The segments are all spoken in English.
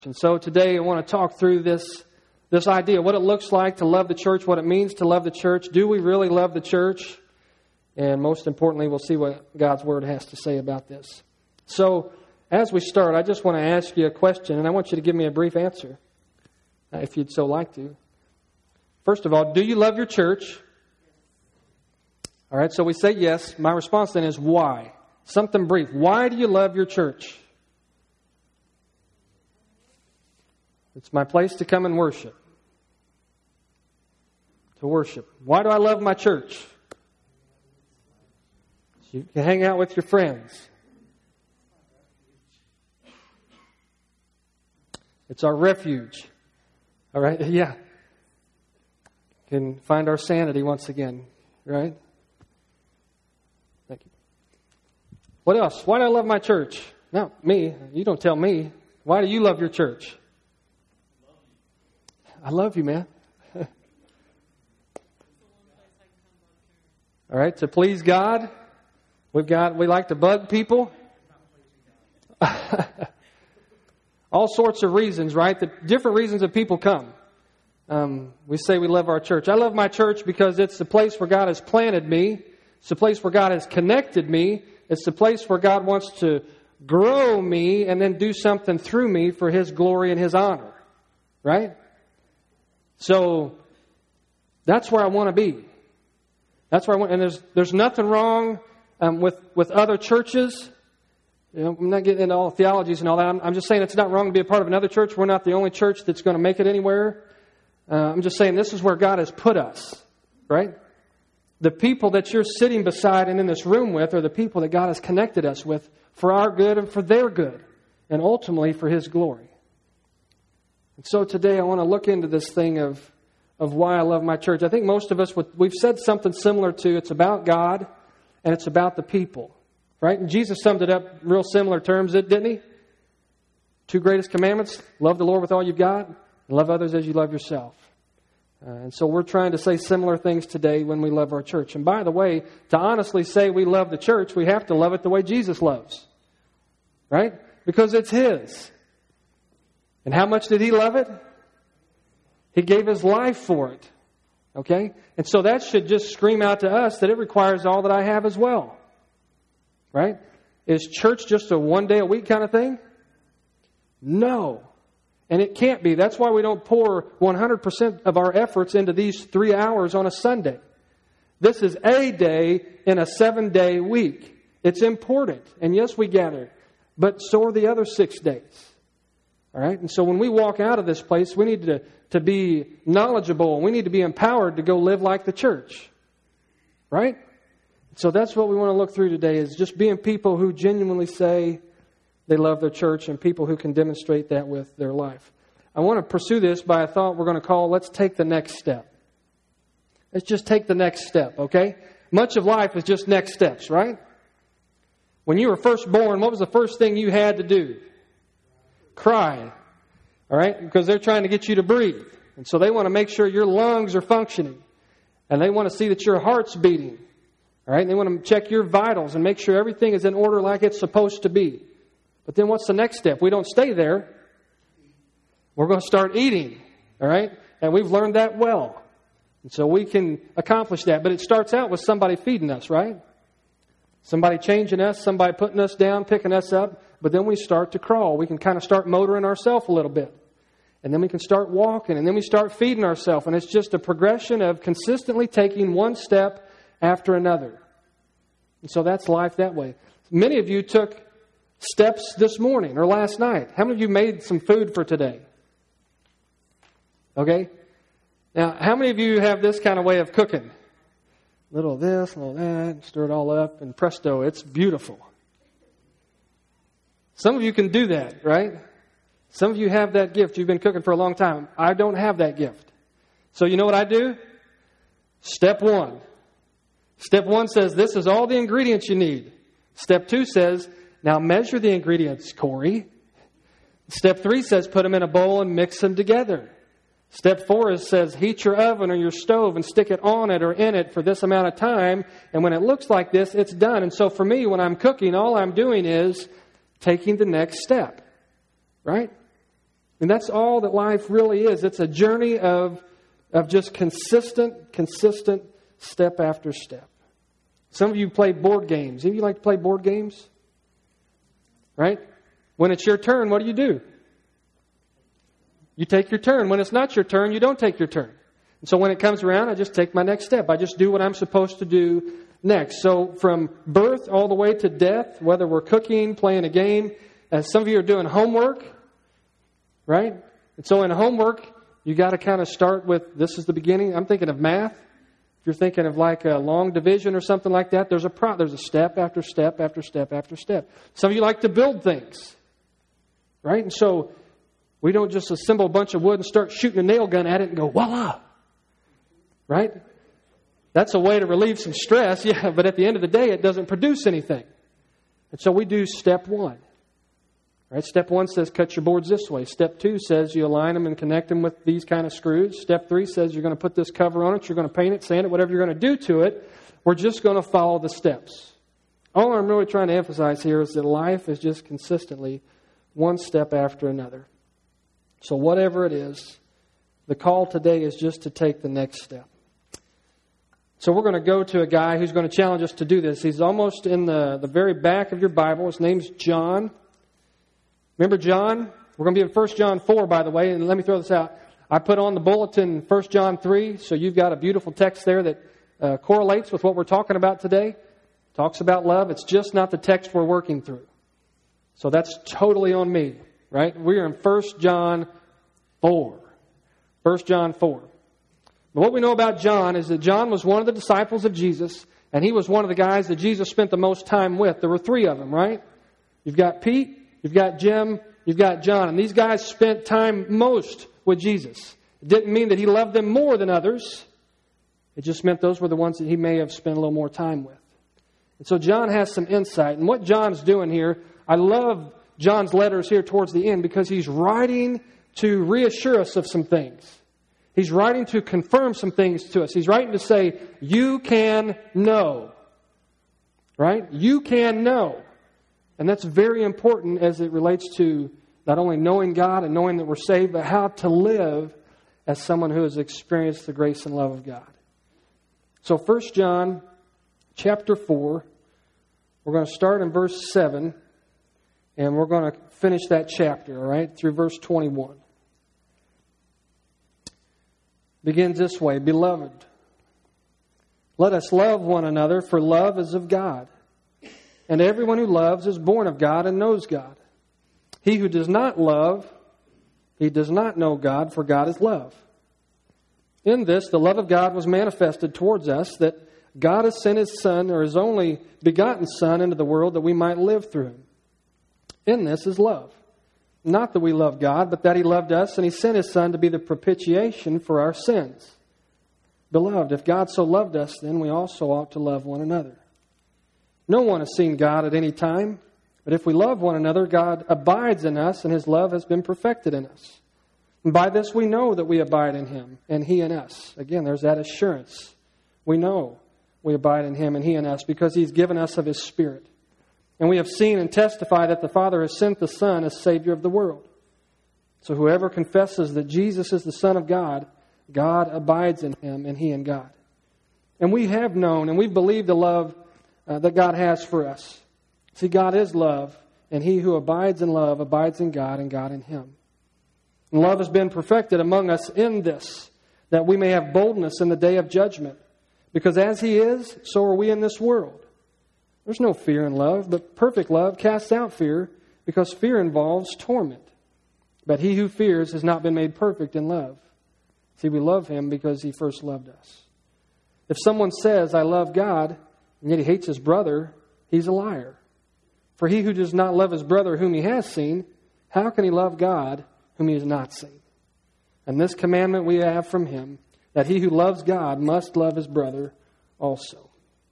And so today I want to talk through this idea, what it looks like to love the church, what it means to love the church. Do we really love the church? And most importantly, we'll see what God's Word has to say about this. So as we start, I just want to ask you a question, and I want you to give me a brief answer, if you'd so like to. First of all, do you love your church? All right, so we say yes. My response then is why? Something brief. Why do you love your church? It's my place to come and worship. To worship. Why do I love my church? So you can hang out with your friends. It's our refuge. All right? Yeah. Can find our sanity once again. Right? Thank you. What else? Why do I love my church? No, me. You don't tell me. Why do you love your church? I love you, man. All right, to please God. We like to bug people. All sorts of reasons, right? The different reasons that people come. We say we love our church. I love my church because it's the place where God has planted me. It's the place where God has connected me. It's the place where God wants to grow me and then do something through me for His glory and His honor. Right? So that's where I want to be. That's where I want, and there's nothing wrong with other churches. You know, I'm not getting into all theologies and all that. I'm just saying it's not wrong to be a part of another church. We're not the only church that's going to make it anywhere. I'm just saying this is where God has put us, right? The people that you're sitting beside and in this room with are the people that God has connected us with for our good and for their good, and ultimately for His glory. And so today I want to look into this thing of why I love my church. I think most of us, we've said something similar to it's about God and it's about the people. Right? And Jesus summed it up real similar terms, didn't He? 2 greatest commandments, love the Lord with all you've got and love others as you love yourself. And so we're trying to say similar things today when we love our church. And by the way, to honestly say we love the church, we have to love it the way Jesus loves. Right? Because it's His. And how much did He love it? He gave His life for it. Okay? And so that should just scream out to us that it requires all that I have as well. Right? Is church just a one day a week kind of thing? No. And it can't be. That's why we don't pour 100% of our efforts into these 3 hours on a Sunday. This is a day in a 7-day week. It's important. And yes, we gather. But so are the other 6 days. All right? And so when we walk out of this place, we need to be knowledgeable. We need to be empowered to go live like the church. Right? So that's what we want to look through today, is just being people who genuinely say they love their church and people who can demonstrate that with their life. I want to pursue this by a thought we're going to call, let's take the next step. Let's just take the next step, okay? Much of life is just next steps, right? When you were first born, what was the first thing you had to do? Cry, all right? Because they're trying to get you to breathe. And so they want to make sure your lungs are functioning. And they want to see that your heart's beating. All right? And they want to check your vitals and make sure everything is in order like it's supposed to be. But then what's the next step? We don't stay there. We're going to start eating. All right? And we've learned that well. And so we can accomplish that. But it starts out with somebody feeding us, right? Somebody changing us, somebody putting us down, picking us up. But then we start to crawl. We can kind of start motoring ourselves a little bit. And then we can start walking. And then we start feeding ourselves. And it's just a progression of consistently taking one step after another. And so that's life that way. Many of you took steps this morning or last night. How many of you made some food for today? Okay? Now, how many of you have this kind of way of cooking? A little of this, a little of that, stir it all up, and presto, it's beautiful. Some of you can do that, right? Some of you have that gift. You've been cooking for a long time. I don't have that gift. So you know what I do? Step 1. Step 1 says, this is all the ingredients you need. Step 2 says, now measure the ingredients, Corey. Step 3 says, put them in a bowl and mix them together. Step 4 says, heat your oven or your stove and stick it on it or in it for this amount of time. And when it looks like this, it's done. And so for me, when I'm cooking, all I'm doing is taking the next step. Right? And that's all that life really is. It's a journey of just consistent step after step. Some of you play board games. Any of you like to play board games? Right? When it's your turn, what do? You take your turn. When it's not your turn, you don't take your turn. And so when it comes around, I just take my next step. I just do what I'm supposed to do next. So from birth all the way to death, whether we're cooking, playing a game, as some of you are doing homework, right? And so in homework, you got to kind of start with, this is the beginning. I'm thinking of math. If you're thinking of like a long division or something like that, there's a step after step after step after step. Some of you like to build things, right? And so we don't just assemble a bunch of wood and start shooting a nail gun at it and go, voila, right? That's a way to relieve some stress, yeah, but at the end of the day, it doesn't produce anything. And so we do step one. Right? Step 1 says cut your boards this way. Step 2 says you align them and connect them with these kind of screws. Step 3 says you're going to put this cover on it. You're going to paint it, sand it, whatever you're going to do to it. We're just going to follow the steps. All I'm really trying to emphasize here is that life is just consistently one step after another. So whatever it is, the call today is just to take the next step. So we're going to go to a guy who's going to challenge us to do this. He's almost in the very back of your Bible. His name's John. Remember John? We're going to be in 1 John 4, by the way, and let me throw this out. I put on the bulletin 1 John 3, so you've got a beautiful text there that correlates with what we're talking about today. Talks about love. It's just not the text we're working through. So that's totally on me, right? We're in 1 John 4. 1 John 4. But what we know about John is that John was one of the disciples of Jesus, and he was one of the guys that Jesus spent the most time with. There were 3 of them, right? You've got Pete, you've got Jim, you've got John. And these guys spent time most with Jesus. It didn't mean that he loved them more than others. It just meant those were the ones that he may have spent a little more time with. And so John has some insight. And what John's doing here, I love John's letters here towards the end because he's writing to reassure us of some things. He's writing to confirm some things to us. He's writing to say, you can know. Right? You can know. And that's very important as it relates to not only knowing God and knowing that we're saved, but how to live as someone who has experienced the grace and love of God. So 1 John chapter 4, we're going to start in verse 7, and we're going to finish that chapter, all right, through verse 21. Begins this way, Beloved, let us love one another, for love is of God. And everyone who loves is born of God and knows God. He who does not love, he does not know God, for God is love. In this, the love of God was manifested towards us, that God has sent His Son, or His only begotten Son, into the world that we might live through Him. In this is love. Not that we love God, but that He loved us, and He sent His Son to be the propitiation for our sins. Beloved, if God so loved us, then we also ought to love one another. No one has seen God at any time, but if we love one another, God abides in us, and His love has been perfected in us. And by this we know that we abide in Him, and He in us. Again, there's that assurance. We know we abide in Him, and He in us, because He's given us of His Spirit. And we have seen and testified that the Father has sent the Son as Savior of the world. So whoever confesses that Jesus is the Son of God, God abides in him and he in God. And we have known and we believe the love that God has for us. See, God is love, and he who abides in love abides in God and God in him. And love has been perfected among us in this, that we may have boldness in the day of judgment. Because as He is, so are we in this world. There's no fear in love, but perfect love casts out fear, because fear involves torment. But he who fears has not been made perfect in love. See, we love Him because He first loved us. If someone says, I love God, and yet he hates his brother, he's a liar. For he who does not love his brother whom he has seen, how can he love God whom he has not seen? And this commandment we have from Him, that he who loves God must love his brother also.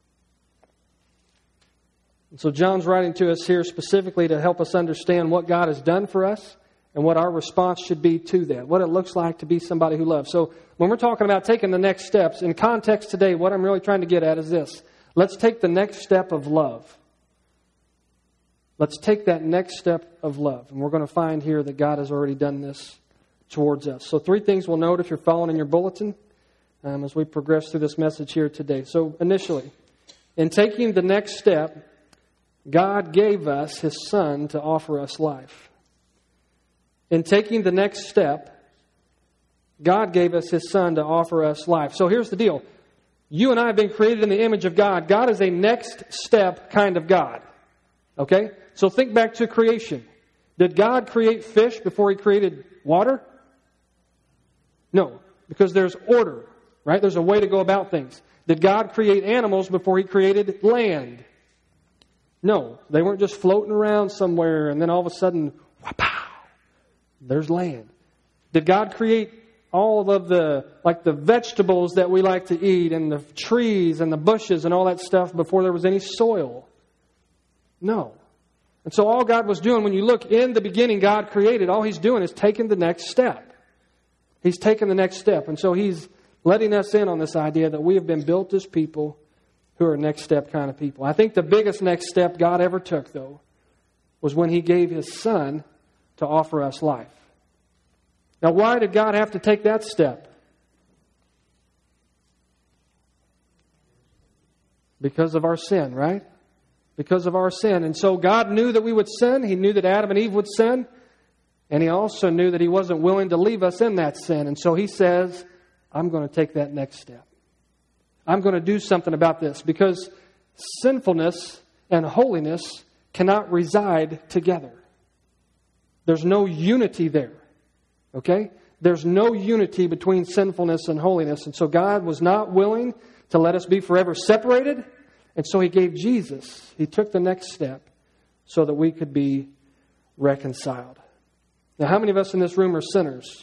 And so John's writing to us here specifically to help us understand what God has done for us and what our response should be to that, what it looks like to be somebody who loves. So when we're talking about taking the next steps, in context today, what I'm really trying to get at is this. Let's take the next step of love. let's take that next step of love. And we're going to find here that God has already done this towards us. So 3 things we'll note if you're following in your bulletin as we progress through this message here today. So initially, in taking the next step, God gave us His Son to offer us life. In taking the next step, God gave us His Son to offer us life. So here's the deal. You and I have been created in the image of God. God is a next step kind of God. Okay? So think back to creation. Did God create fish before He created water? No, because there's order, right? There's a way to go about things. Did God create animals before He created land? No, they weren't just floating around somewhere and then all of a sudden, wha-pow, there's land. Did God create all of the vegetables that we like to eat and the trees and the bushes and all that stuff before there was any soil? No. And so all God was doing, when you look in the beginning, God created, all He's doing is taking the next step. He's taken the next step. And so He's letting us in on this idea that we have been built as people who are next step kind of people. I think the biggest next step God ever took, though, was when He gave His Son to offer us life. Now, why did God have to take that step? Because of our sin, right? Because of our sin. And so God knew that we would sin. He knew that Adam and Eve would sin. And He also knew that He wasn't willing to leave us in that sin. And so He says, I'm going to take that next step. I'm going to do something about this, because sinfulness and holiness cannot reside together. There's no unity there. Okay? There's no unity between sinfulness and holiness. And so God was not willing to let us be forever separated. And so He gave Jesus. He took the next step so that we could be reconciled. Now, how many of us in this room are sinners?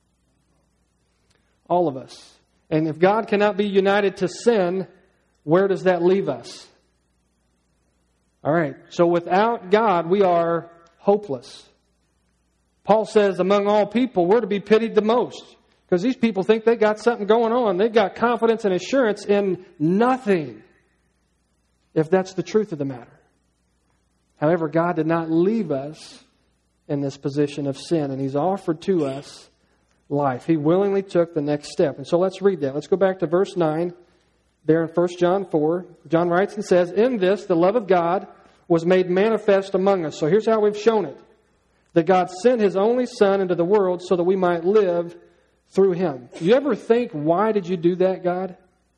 All of us. And if God cannot be united to sin, where does that leave us? All right. So without God, we are hopeless. Paul says, among all people, we're to be pitied the most. Because these people think they got something going on. They've got confidence and assurance in nothing, if that's the truth of the matter. However, God did not leave us in this position of sin, and He's offered to us life. He willingly took the next step. And so let's read that. Let's go back to verse 9 there in 1 John 4. John writes and says, in this, the love of God was made manifest among us. So here's how we've shown it. That God sent His only Son into the world so that we might live through Him. You ever think, why did you do that, God?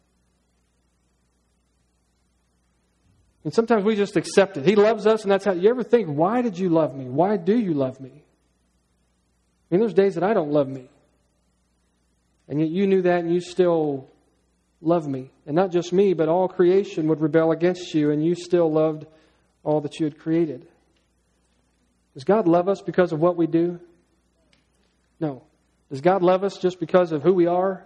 And sometimes we just accept it. He loves us, and that's how. You ever think, why did you love me? Why do you love me? I mean, there's days that I don't love me. And yet you knew that, and you still love me. And not just me, but all creation would rebel against you, and you still loved all that you had created. Does God love us because of what we do? No. Does God love us just because of who we are?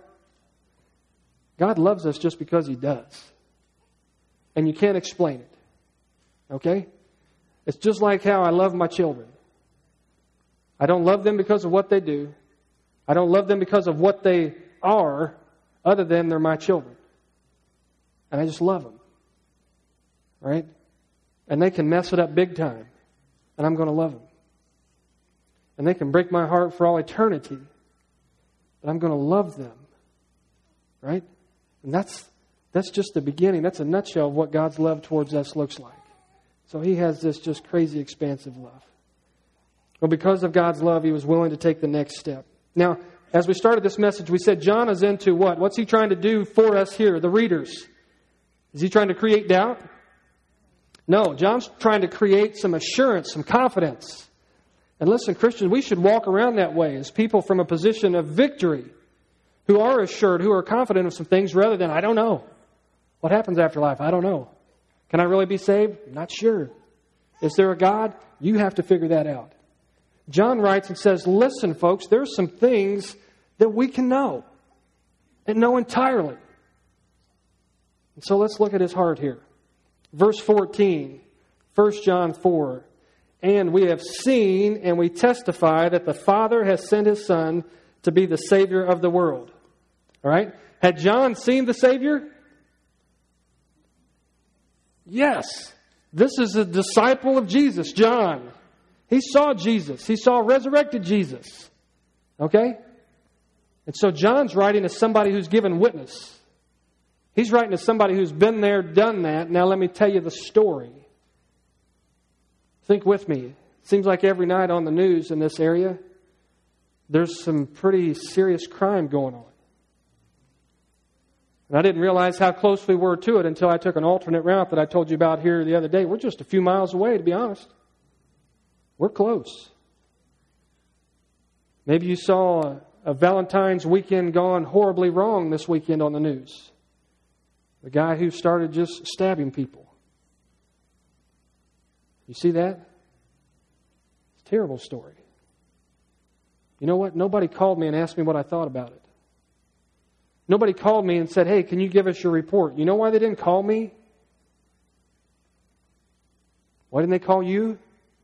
God loves us just because He does. And you can't explain it. Okay? It's just like how I love my children. I don't love them because of what they do. I don't love them because of what they are, other than they're my children. And I just love them. Right? And they can mess it up big time. And I'm going to love them. And they can break my heart for all eternity. But I'm going to love them. Right? And that's just the beginning. That's a nutshell of what God's love towards us looks like. So He has this just crazy expansive love. Well, because of God's love, He was willing to take the next step. Now, as we started this message, we said John is into what? What's he trying to do for us here, the readers? Is he trying to create doubt? No, John's trying to create some assurance, some confidence. And listen, Christians, we should walk around that way as people from a position of victory, who are assured, who are confident of some things, rather than, I don't know. What happens after life? I don't know. Can I really be saved? Not sure. Is there a God? You have to figure that out. John writes and says, listen, folks, there's some things that we can know and know entirely. And so let's look at his heart here. Verse 14, 1 John 4. And we have seen and we testify that the Father has sent His Son to be the Savior of the world. All right? Had John seen the Savior? Yes. This is a disciple of Jesus, John. He saw Jesus. He saw resurrected Jesus. Okay? And so John's writing to somebody who's given witness. He's writing to somebody who's been there, done that. Now let me tell you the story. Think with me. It seems like every night on the news in this area, there's some pretty serious crime going on. And I didn't realize how close we were to it until I took an alternate route that I told you about here the other day. We're just a few miles away, to be honest. We're close. Maybe you saw a Valentine's weekend gone horribly wrong this weekend on the news. The guy who started just stabbing people. You see that? It's a terrible story. You know what? Nobody called me and asked me what I thought about it. Nobody called me and said, hey, can you give us your report? You know why they didn't call me? Why didn't they call you?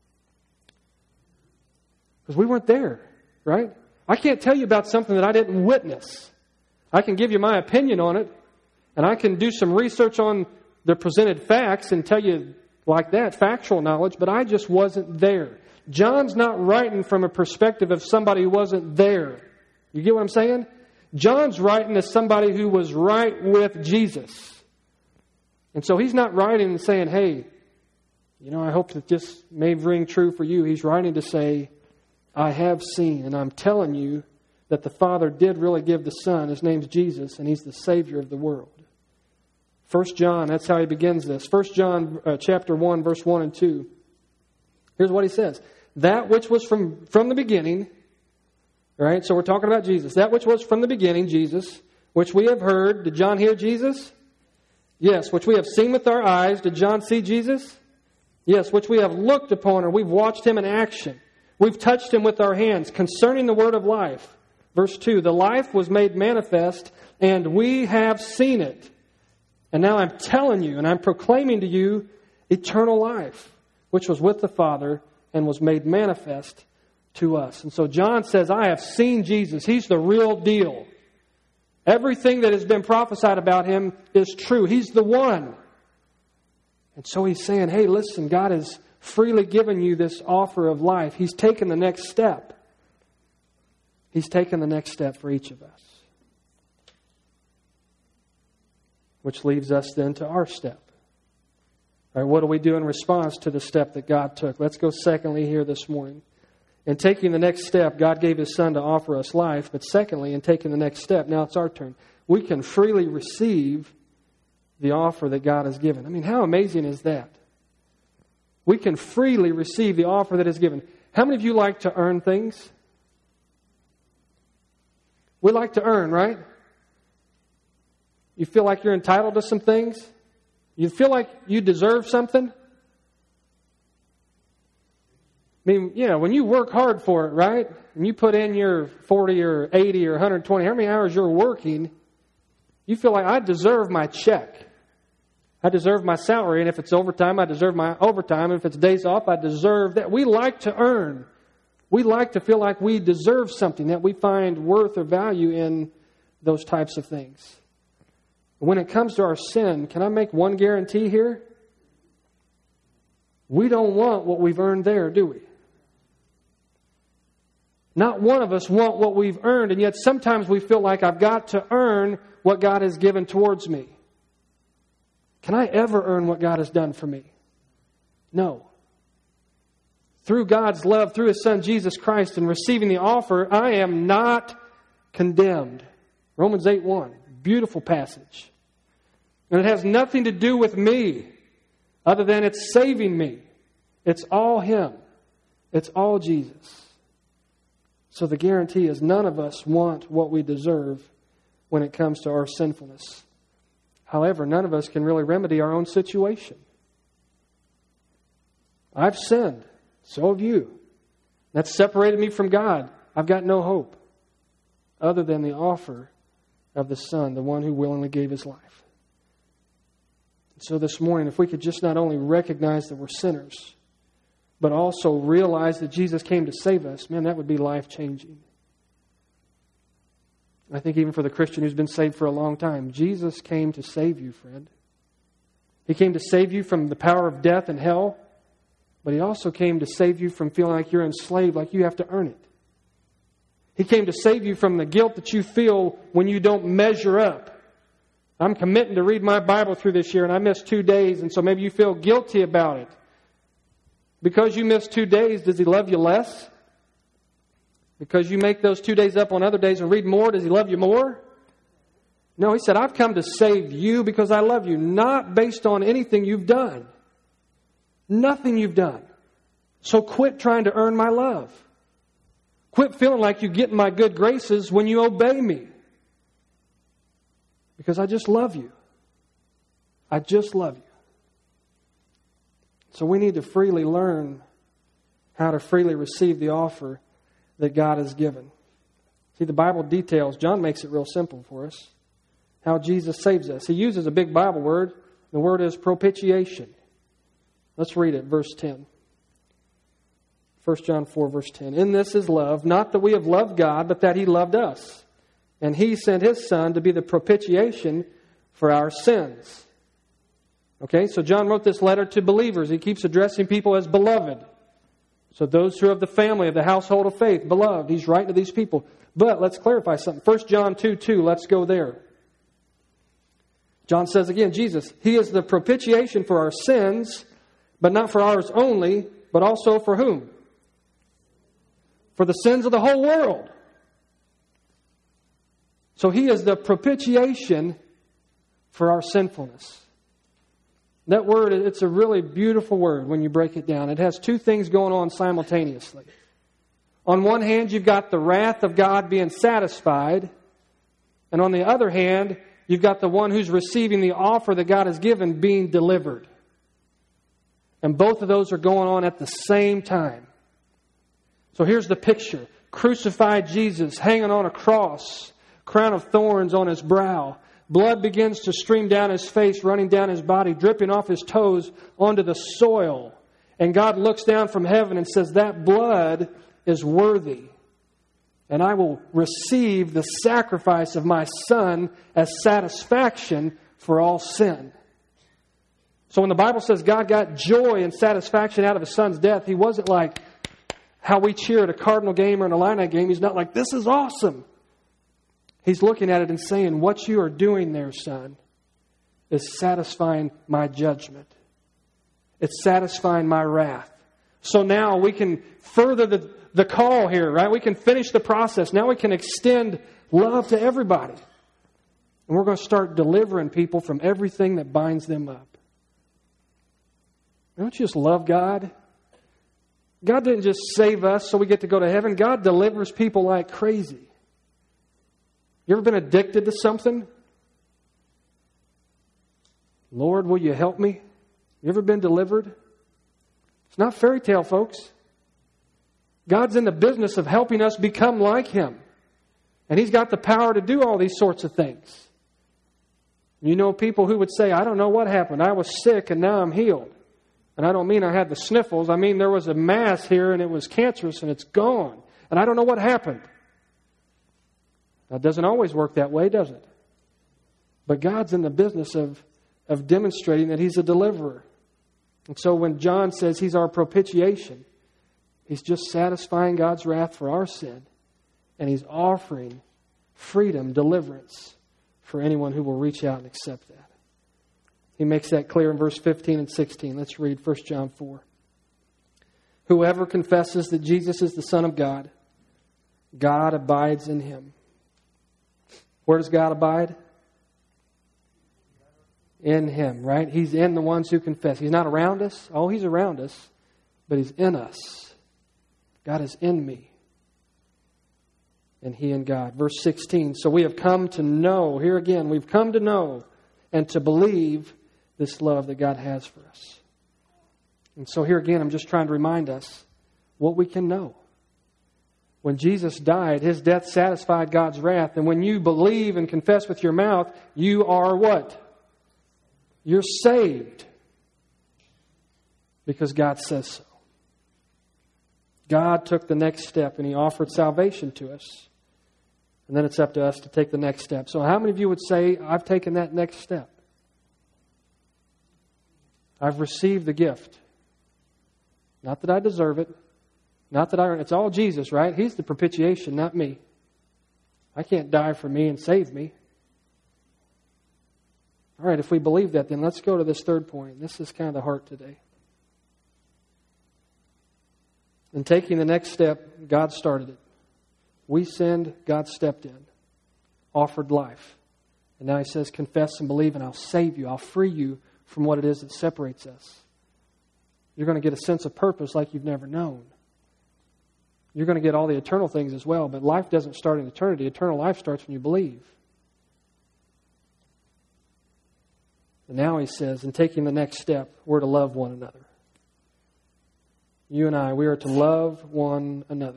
Because we weren't there, right? I can't tell you about something that I didn't witness. I can give you my opinion on it, and I can do some research on the presented facts and tell you like that, factual knowledge, but I just wasn't there. John's not writing from a perspective of somebody who wasn't there. You get what I'm saying? John's writing as somebody who was right with Jesus. And so he's not writing and saying, hey, I hope that this may ring true for you. He's writing to say, I have seen, and I'm telling you that the Father did really give the Son. His name's Jesus, and He's the Savior of the world. 1 John, that's how he begins this. 1 John chapter 1, verse 1 and 2. Here's what he says. That which was from the beginning, right? So we're talking about Jesus. That which was from the beginning, Jesus, which we have heard. Did John hear Jesus? Yes. Which we have seen with our eyes. Did John see Jesus? Yes. Which we have looked upon, or we've watched Him in action. We've touched Him with our hands concerning the word of life. Verse 2, the life was made manifest, and we have seen it. And now I'm telling you, and I'm proclaiming to you eternal life, which was with the Father and was made manifest to us. And so John says, I have seen Jesus. He's the real deal. Everything that has been prophesied about Him is true. He's the one. And so he's saying, hey, listen, God has freely given you this offer of life. He's taken the next step. He's taken the next step for each of us. Which leaves us then to our step. All right, what do we do in response to the step that God took? Let's go secondly here this morning. In taking the next step, God gave His Son to offer us life. But secondly, in taking the next step, now it's our turn. We can freely receive the offer that God has given. I mean, how amazing is that? We can freely receive the offer that is given. How many of you like to earn things? We like to earn, right? You feel like you're entitled to some things? You feel like you deserve something? I mean, when you work hard for it, right? And you put in your 40 or 80 or 120, how many hours you're working, you feel like I deserve my check. I deserve my salary, and if it's overtime, I deserve my overtime. And if it's days off, I deserve that. We like to earn. We like to feel like we deserve something, that we find worth or value in those types of things. When it comes to our sin, can I make one guarantee here? We don't want what we've earned there, do we? Not one of us want what we've earned, and yet sometimes we feel like I've got to earn what God has given towards me. Can I ever earn what God has done for me? No. Through God's love, through His Son Jesus Christ, and receiving the offer, I am not condemned. Romans 8:1, beautiful passage. And it has nothing to do with me, other than it's saving me. It's all Him. It's all Jesus. So the guarantee is none of us want what we deserve when it comes to our sinfulness. However, none of us can really remedy our own situation. I've sinned. So have you. That's separated me from God. I've got no hope other than the offer of the Son, the one who willingly gave His life. So this morning, if we could just not only recognize that we're sinners, but also realize that Jesus came to save us, man, that would be life-changing. I think even for the Christian who's been saved for a long time, Jesus came to save you, friend. He came to save you from the power of death and hell, but He also came to save you from feeling like you're enslaved, like you have to earn it. He came to save you from the guilt that you feel when you don't measure up. I'm committing to read my Bible through this year, and I missed 2 days, and so maybe you feel guilty about it. Because you missed 2 days, does He love you less? Because you make those 2 days up on other days and read more, does He love you more? No, He said, I've come to save you because I love you, not based on anything you've done. Nothing you've done. So quit trying to earn my love. Quit feeling like you get in my good graces when you obey me. Because I just love you. I just love you. So we need to freely learn how to freely receive the offer that God has given. See, the Bible details, John makes it real simple for us, how Jesus saves us. He uses a big Bible word. The word is propitiation. Let's read it, verse 10. 1 John 4, verse 10. In this is love, not that we have loved God, but that He loved us. And He sent His Son to be the propitiation for our sins. Okay, so John wrote this letter to believers. He keeps addressing people as beloved. So those who are of the family, of the household of faith, beloved. He's writing to these people. But let's clarify something. 1 John 2:2, let's go there. John says again, Jesus, He is the propitiation for our sins, but not for ours only, but also for whom? For the sins of the whole world. So He is the propitiation for our sinfulness. That word, it's a really beautiful word when you break it down. It has two things going on simultaneously. On one hand, you've got the wrath of God being satisfied. And on the other hand, you've got the one who's receiving the offer that God has given being delivered. And both of those are going on at the same time. So here's the picture. Crucified Jesus hanging on a cross, crown of thorns on His brow. Blood begins to stream down His face, running down His body, dripping off His toes onto the soil. And God looks down from heaven and says, that blood is worthy. And I will receive the sacrifice of my Son as satisfaction for all sin. So when the Bible says God got joy and satisfaction out of His Son's death, He wasn't like how we cheer at a Cardinal game or an Illini game. He's not like, this is awesome. He's looking at it and saying, what you are doing there, Son, is satisfying my judgment. It's satisfying my wrath. So now we can further the call here, right? We can finish the process. Now we can extend love to everybody. And we're going to start delivering people from everything that binds them up. Don't you just love God? God didn't just save us so we get to go to heaven. God delivers people like crazy. You ever been addicted to something? Lord, will you help me? You ever been delivered? It's not fairy tale, folks. God's in the business of helping us become like Him. And He's got the power to do all these sorts of things. You know people who would say, I don't know what happened. I was sick and now I'm healed. And I don't mean I had the sniffles. I mean there was a mass here and it was cancerous and it's gone. And I don't know what happened. Now, it doesn't always work that way, does it? But God's in the business of demonstrating that He's a deliverer. And so when John says He's our propitiation, He's just satisfying God's wrath for our sin. And He's offering freedom, deliverance for anyone who will reach out and accept that. He makes that clear in verse 15 and 16. Let's read 1 John 4. Whoever confesses that Jesus is the Son of God, God abides in him. Where does God abide? In Him, right? He's in the ones who confess. He's not around us. Oh, He's around us, but He's in us. God is in me. And He in God. Verse 16. So we have come to know, here again, we've come to know and to believe this love that God has for us. And so here again, I'm just trying to remind us what we can know. When Jesus died, His death satisfied God's wrath. And when you believe and confess with your mouth, you are what? You're saved. Because God says so. God took the next step and He offered salvation to us. And then it's up to us to take the next step. So how many of you would say, I've taken that next step? I've received the gift. Not that I deserve it. Not that I earn it. It's all Jesus, right? He's the propitiation, not me. I can't die for me and save me. All right, if we believe that, then let's go to this third point. This is kind of the heart today. In taking the next step, God started it. We sinned, God stepped in, offered life. And now He says, confess and believe, and I'll save you. I'll free you from what it is that separates us. You're going to get a sense of purpose like you've never known. You're going to get all the eternal things as well, but life doesn't start in eternity. Eternal life starts when you believe. And now He says, in taking the next step, we're to love one another. You and I, we are to love one another.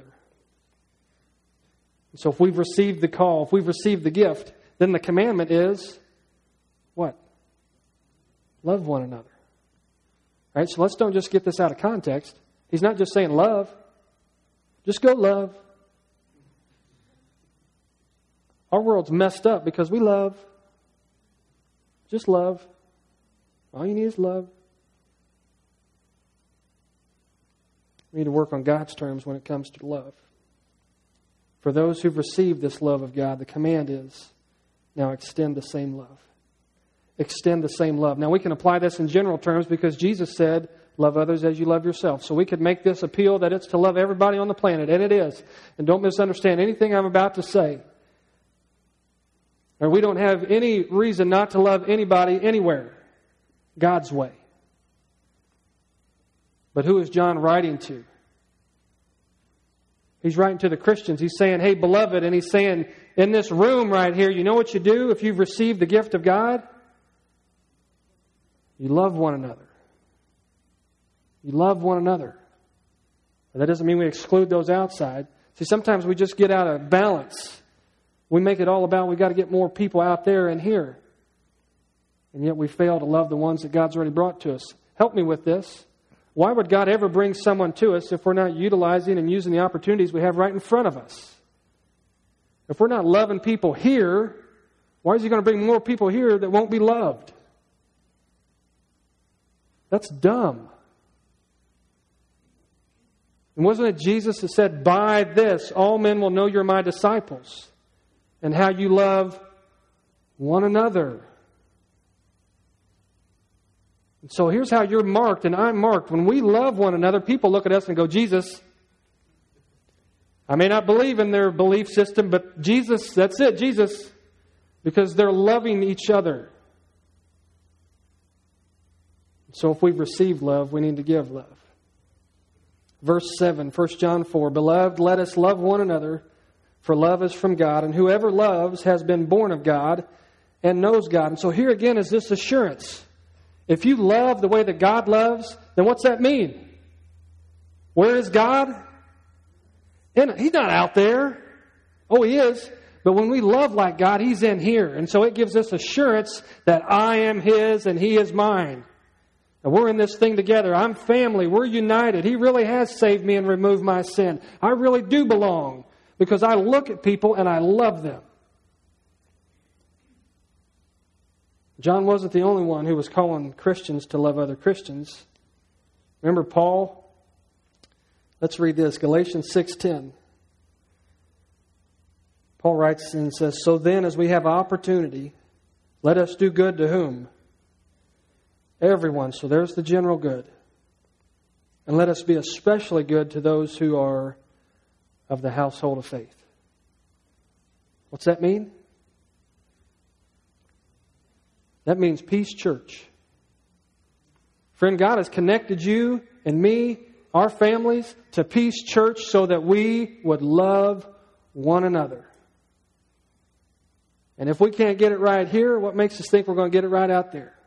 So if we've received the call, if we've received the gift, then the commandment is what? Love one another. Right? So let's don't just get this out of context. He's not just saying love. Just go love. Our world's messed up because we love. Just love. All you need is love. We need to work on God's terms when it comes to love. For those who've received this love of God, the command is, now extend the same love. Extend the same love. Now we can apply this in general terms because Jesus said, love others as you love yourself. So we could make this appeal that it's to love everybody on the planet, and it is. And don't misunderstand anything I'm about to say. Or we don't have any reason not to love anybody anywhere. God's way. But who is John writing to? He's writing to the Christians. He's saying, hey, beloved, and he's saying, in this room right here, you know what you do if you've received the gift of God? You love one another. You love one another. But that doesn't mean we exclude those outside. See, sometimes we just get out of balance. We make it all about we've got to get more people out there and here. And yet we fail to love the ones that God's already brought to us. Help me with this. Why would God ever bring someone to us if we're not utilizing and using the opportunities we have right in front of us? If we're not loving people here, why is He going to bring more people here that won't be loved? That's dumb. And wasn't it Jesus that said, by this, all men will know you're my disciples, and how you love one another? And so here's how you're marked and I'm marked. When we love one another, people look at us and go, Jesus. I may not believe in their belief system, but Jesus, that's it, Jesus. Because they're loving each other. So if we've received love, we need to give love. Verse 7, 1 John 4, Beloved, let us love one another, for love is from God, and whoever loves has been born of God and knows God. And so here again is this assurance. If you love the way that God loves, then what's that mean? Where is God? He's not out there. Oh, He is. But when we love like God, He's in here. And so it gives us assurance that I am His and He is mine. And we're in this thing together. I'm family. We're united. He really has saved me and removed my sin. I really do belong because I look at people and I love them. John wasn't the only one who was calling Christians to love other Christians. Remember Paul? Let's read this, Galatians 6:10. Paul writes and says, So then, as we have opportunity, let us do good to whom? Everyone. So there's the general good. And let us be especially good to those who are of the household of faith. What's that mean? That means Peace Church. Friend, God has connected you and me, our families, to Peace Church so that we would love one another. And if we can't get it right here, what makes us think we're going to get it right out there?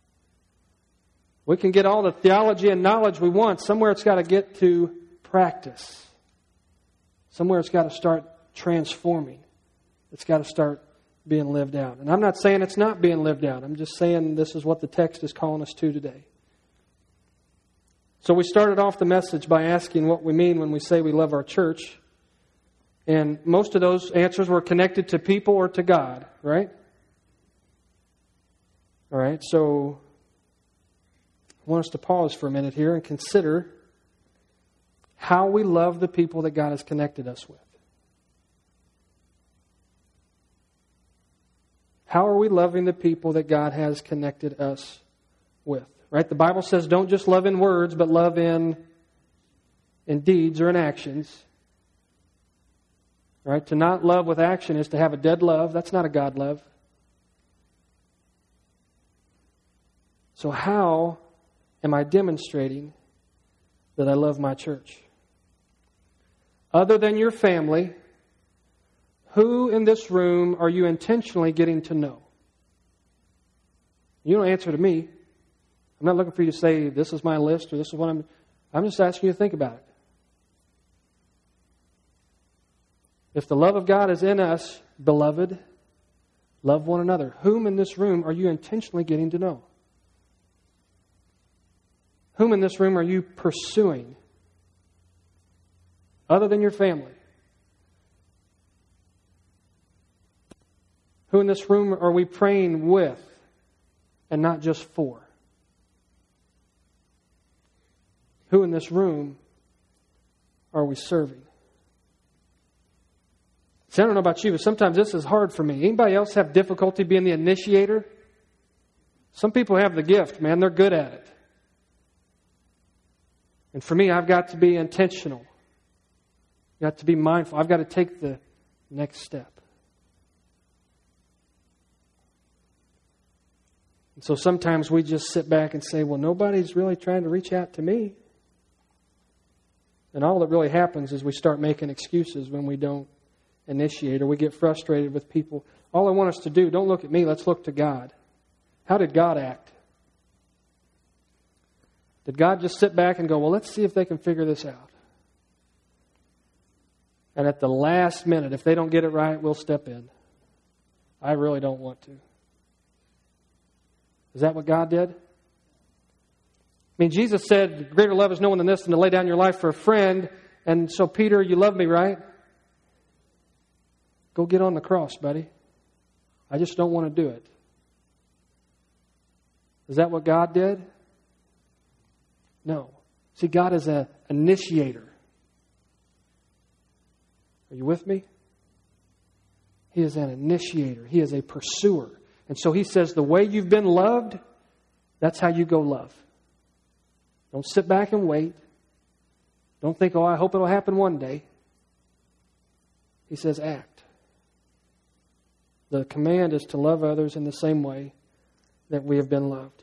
We can get all the theology and knowledge we want. Somewhere it's got to get to practice. Somewhere it's got to start transforming. It's got to start being lived out. And I'm not saying it's not being lived out. I'm just saying this is what the text is calling us to today. So we started off the message by asking what we mean when we say we love our church. And most of those answers were connected to people or to God, right? All right, so I want us to pause for a minute here and consider how we love the people that God has connected us with. How are we loving the people that God has connected us with? Right? The Bible says don't just love in words, but love in deeds or in actions. Right? To not love with action is to have a dead love. That's not a God love. So how am I demonstrating that I love my church? Other than your family, who in this room are you intentionally getting to know? You don't answer to me. I'm not looking for you to say, this is my list or this is what I'm just asking you to think about it. If the love of God is in us, beloved, love one another. Whom in this room are you intentionally getting to know? Whom in this room are you pursuing? Other than your family. Who in this room are we praying with and not just for? Who in this room are we serving? See, I don't know about you, but sometimes this is hard for me. Anybody else have difficulty being the initiator? Some people have the gift, man. They're good at it. And for me, I've got to be intentional. I've got to be mindful. I've got to take the next step. And so sometimes we just sit back and say, well, nobody's really trying to reach out to me. And all that really happens is we start making excuses when we don't initiate or we get frustrated with people. All I want us to do, don't look at me, let's look to God. How did God act? Did God just sit back and go, well, let's see if they can figure this out? And at the last minute, if they don't get it right, we'll step in. I really don't want to. Is that what God did? I mean, Jesus said, greater love is no one than this, than to lay down your life for a friend. And so, Peter, you love me, right? Go get on the cross, buddy. I just don't want to do it. Is that what God did? No. See, God is an initiator. Are you with me? He is an initiator. He is a pursuer. And so He says, the way you've been loved, that's how you go love. Don't sit back and wait. Don't think, oh, I hope it'll happen one day. He says, act. The command is to love others in the same way that we have been loved.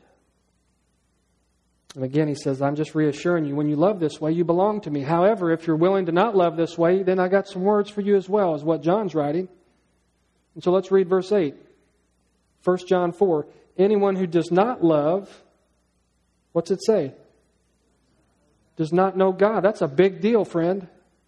And again, He says, I'm just reassuring you, when you love this way, you belong to me. However, if you're willing to not love this way, then I got some words for you as well, is what John's writing. And so let's read verse 8. 1 John 4. Anyone who does not love, what's it say? Does not know God. That's a big deal, friend.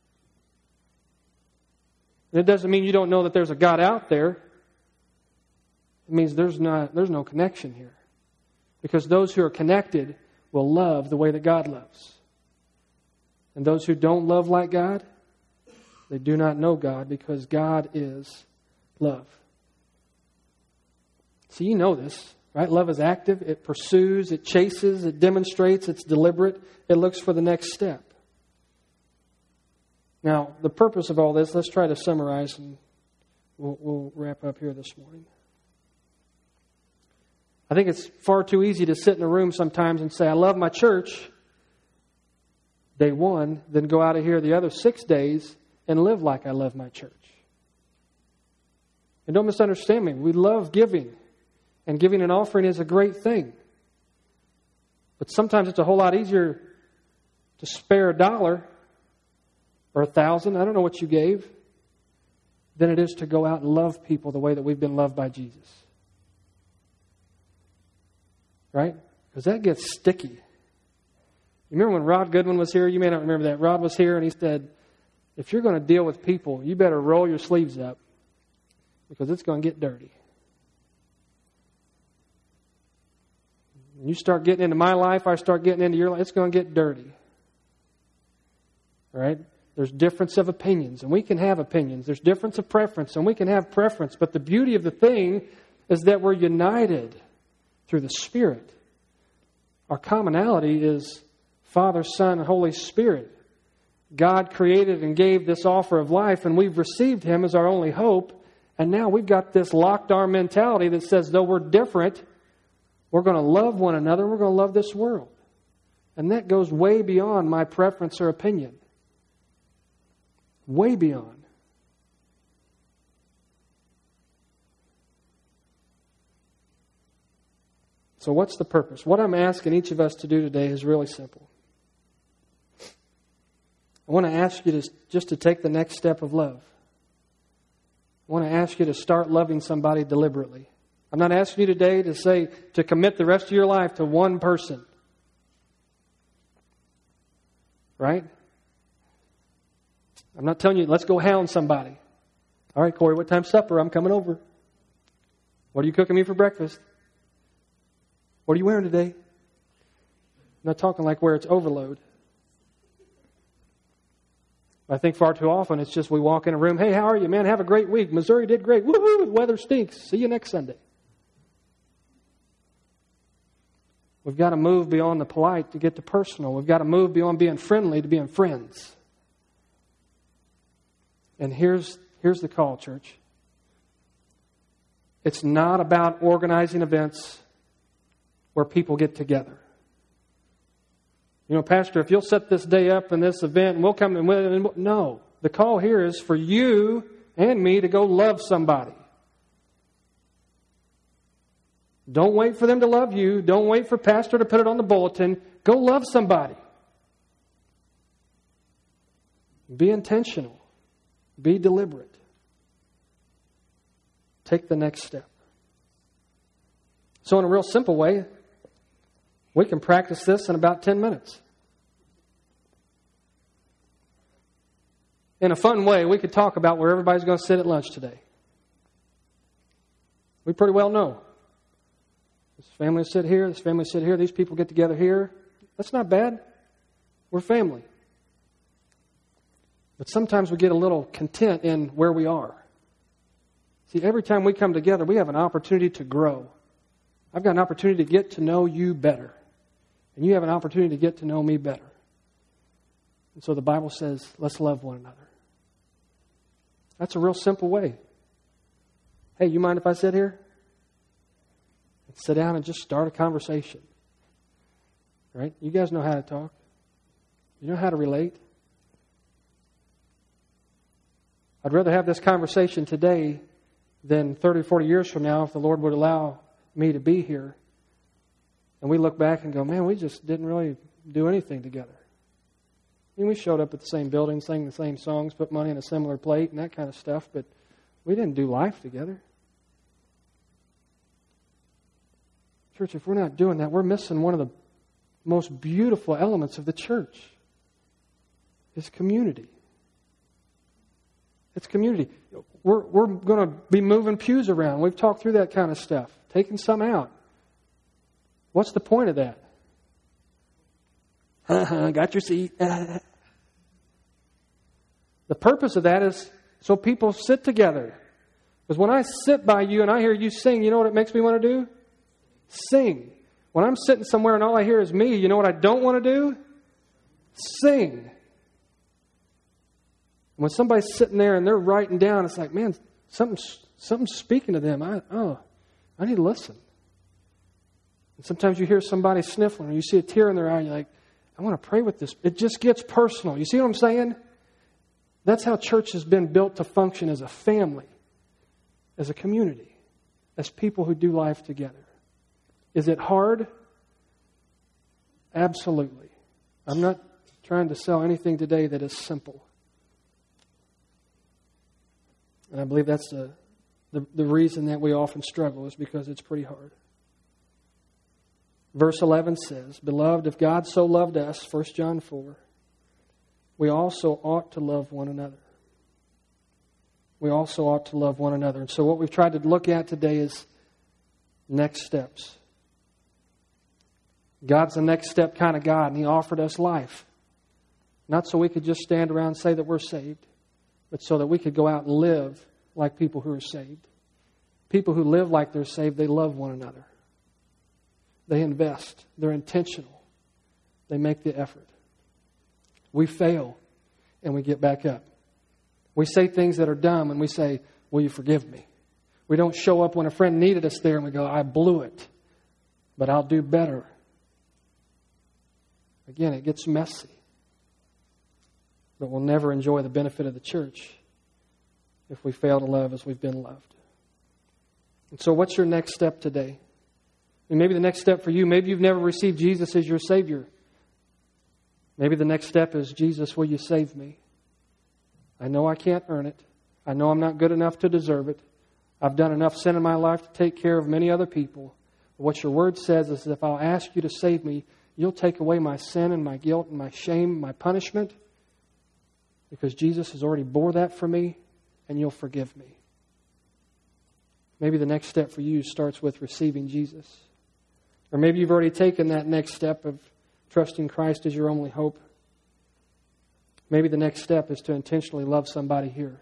And it doesn't mean you don't know that there's a God out there. It means there's no connection here. Because those who are connected will love the way that God loves. And those who don't love like God, they do not know God, because God is love. So you know this, right? Love is active. It pursues, it chases, it demonstrates, it's deliberate. It looks for the next step. Now, the purpose of all this, let's try to summarize, and we'll wrap up here this morning. I think it's far too easy to sit in a room sometimes and say, I love my church, day one, then go out of here the other 6 days and live like I love my church. And don't misunderstand me. We love giving. And giving an offering is a great thing. But sometimes it's a whole lot easier to spare $1 or $1,000, I don't know what you gave, than it is to go out and love people the way that we've been loved by Jesus. Right? Because that gets sticky. You remember when Rod Goodwin was here? You may not remember that. Rod was here and he said, if you're going to deal with people, you better roll your sleeves up, because it's going to get dirty. When you start getting into my life, I start getting into your life, it's going to get dirty. All right? There's difference of opinions, and we can have opinions. There's difference of preference, and we can have preference. But the beauty of the thing is that we're united through the Spirit. Our commonality is Father, Son, and Holy Spirit. God created and gave this offer of life, and we've received Him as our only hope. And now we've got this locked arm mentality that says, though we're different, we're going to love one another, we're going to love this world. And that goes way beyond my preference or opinion. Way beyond. So what's the purpose? What I'm asking each of us to do today is really simple. I want to ask you just to take the next step of love. I want to ask you to start loving somebody deliberately. I'm not asking you today to commit the rest of your life to one person. Right? I'm not telling you, let's go hound somebody. All right, Corey, what time's supper? I'm coming over. What are you cooking me for breakfast? What are you wearing today? I'm not talking like where it's overload. I think far too often it's just we walk in a room, hey, how are you, man? Have a great week. Missouri did great. Woo-hoo, the weather stinks. See you next Sunday. We've got to move beyond the polite to get to personal. We've got to move beyond being friendly to being friends. And here's the call, church. It's not about organizing events where people get together. You know, Pastor, if you'll set this day up and this event, and we'll come and no. The call here is for you and me to go love somebody. Don't wait for them to love you. Don't wait for Pastor to put it on the bulletin. Go love somebody. Be intentional. Be deliberate. Take the next step. So in a real simple way, we can practice this in about 10 minutes. In a fun way, we could talk about where everybody's going to sit at lunch today. We pretty well know. This family will sit here, this family will sit here, these people get together here. That's not bad. We're family. But sometimes we get a little content in where we are. See, every time we come together, we have an opportunity to grow. I've got an opportunity to get to know you better. And you have an opportunity to get to know me better. And so the Bible says, let's love one another. That's a real simple way. Hey, you mind if I sit here? Sit down and just start a conversation. Right? You guys know how to talk. You know how to relate. I'd rather have this conversation today than 30, 40 years from now if the Lord would allow me to be here. And we look back and go, man, we just didn't really do anything together. I mean, we showed up at the same building, sang the same songs, put money in a similar plate and that kind of stuff, but we didn't do life together. Church, if we're not doing that, we're missing one of the most beautiful elements of the church. It's community. It's community. We're going to be moving pews around. We've talked through that kind of stuff, taking some out. What's the point of that? Got your seat. The purpose of that is so people sit together. Because when I sit by you and I hear you sing, you know what it makes me want to do? Sing. When I'm sitting somewhere and all I hear is me, you know what I don't want to do? Sing. When somebody's sitting there and they're writing down, it's like, man, something's speaking to them. I need to listen. And sometimes you hear somebody sniffling or you see a tear in their eye and you're like, I want to pray with this. It just gets personal. You see what I'm saying? That's how church has been built to function as a family, as a community, as people who do life together. Is it hard? Absolutely. I'm not trying to sell anything today that is simple. And I believe that's the reason that we often struggle is because it's pretty hard. Verse 11 says, Beloved, if God so loved us, 1 John 4, we also ought to love one another. We also ought to love one another. And so what we've tried to look at today is next steps. God's the next step kind of God, and He offered us life. Not so we could just stand around and say that we're saved, but so that we could go out and live like people who are saved. People who live like they're saved, they love one another. They invest. They're intentional. They make the effort. We fail and we get back up. We say things that are dumb and we say, will you forgive me? We don't show up when a friend needed us there and we go, I blew it, but I'll do better. Again, it gets messy. But we'll never enjoy the benefit of the church if we fail to love as we've been loved. And so what's your next step today? And maybe the next step for you, maybe you've never received Jesus as your Savior. Maybe the next step is, Jesus, will you save me? I know I can't earn it. I know I'm not good enough to deserve it. I've done enough sin in my life to take care of many other people. But what your word says is that if I'll ask you to save me, you'll take away my sin and my guilt and my shame, my punishment, because Jesus has already bore that for me, and you'll forgive me. Maybe the next step for you starts with receiving Jesus. Or maybe you've already taken that next step of trusting Christ as your only hope. Maybe the next step is to intentionally love somebody here.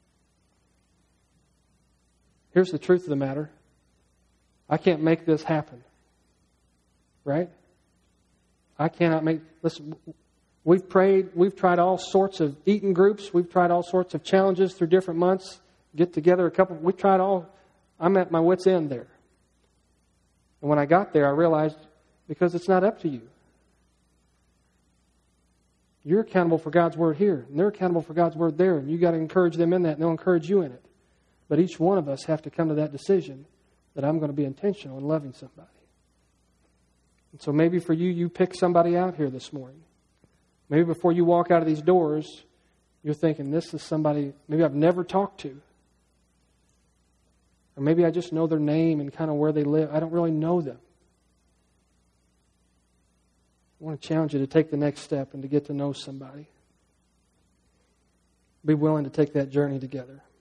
Here's the truth of the matter. I can't make this happen. Right? I cannot make... Listen, we've prayed. We've tried all sorts of eating groups. We've tried all sorts of challenges through different months. Get together a couple... We tried all... I'm at my wit's end there. And when I got there, I realized, because it's not up to you. You're accountable for God's word here, and they're accountable for God's word there, and you got to encourage them in that, and they'll encourage you in it. But each one of us have to come to that decision that I'm going to be intentional in loving somebody. And so maybe for you, you pick somebody out here this morning. Maybe before you walk out of these doors, you're thinking, this is somebody maybe I've never talked to. Or maybe I just know their name and kind of where they live. I don't really know them. I want to challenge you to take the next step and to get to know somebody. Be willing to take that journey together.